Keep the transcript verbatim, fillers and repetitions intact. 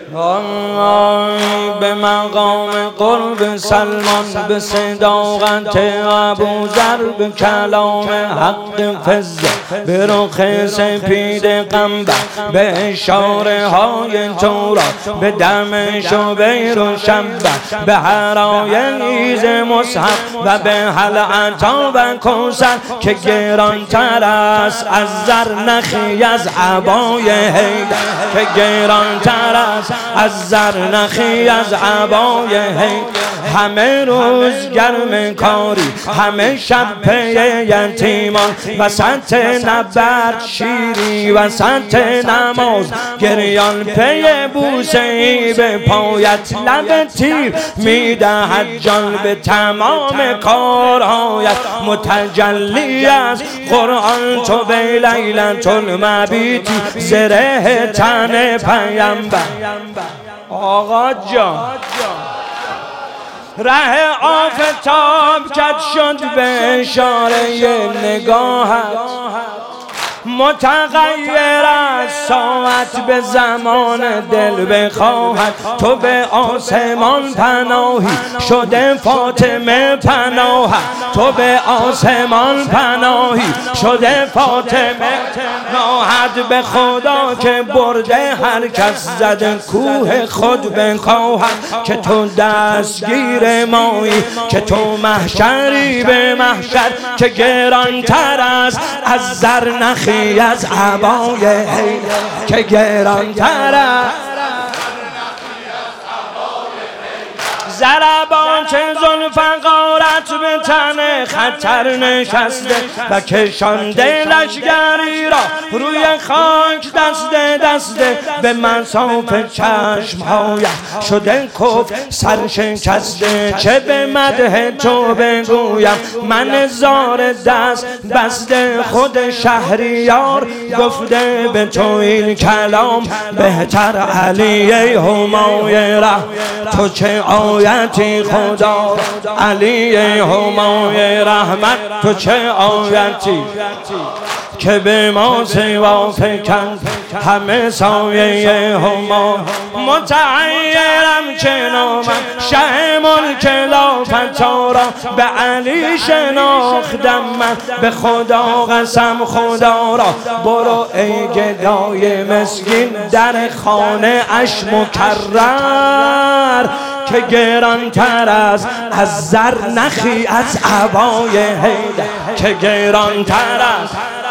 به مقام قرب سلمان، به صداقت ابوذر، به کلام حق فزه، به رخ سپید قنبر، به اشاره های تورات، به دم شبیر و شبه، به حرایز مصحف و به هل عطا و کوثر که گرانتر است از زر نخی از عبای حیدر، که گرانتر است از زر نخی از عبای حیدر. همه روز گرم کاری، همه شب پی یتیمان، وسط نبرد شیری، وسط نماز گریان، پی بوسه ای به پایت، لب تیر میدهد جان به تمام کارهایت. متجلی از قرآن تو به لیلة المبیتی، زره تن پیامبر. آقا جان ره آفتاب کج شد به اشاره نگاهت، متغیر از ساعت به زمان دل بخواهد. تو به آسمان پناهی شده فاطمه پناهت، تو به آسمان پناهی شده فاطمه پناهت. به خدا که برده هر کس زده کوه خود بخواهد، که تو دستگیر مایی، که تو محشری به محشر، که گرانتر است از زر نخی از عبای حیدر، که گرانتر است ضربان که ذوالفقارت به تن خطر نشسته و کشانده لشگری را روی خاک دسته دسته. به مساف چشمهایت شده کفر سرشکسته، چه به مدح تو بگویم من زار دست بسته. خود شهریار گفته به تو این کلام بهتر علی همایره، تو چه آیتی خدا علی همای رحمت، تو چه آیتی که به ما سوا فکن همه سایه هما. متعیرم که نامم شه ملک لافتا را به علی شناختم من. به خدا قسم خدا را برو ای گدای مسکین در خانه اش مکرر، که گرانتر است از زر نخی از عبای حیدر، که گرانتر است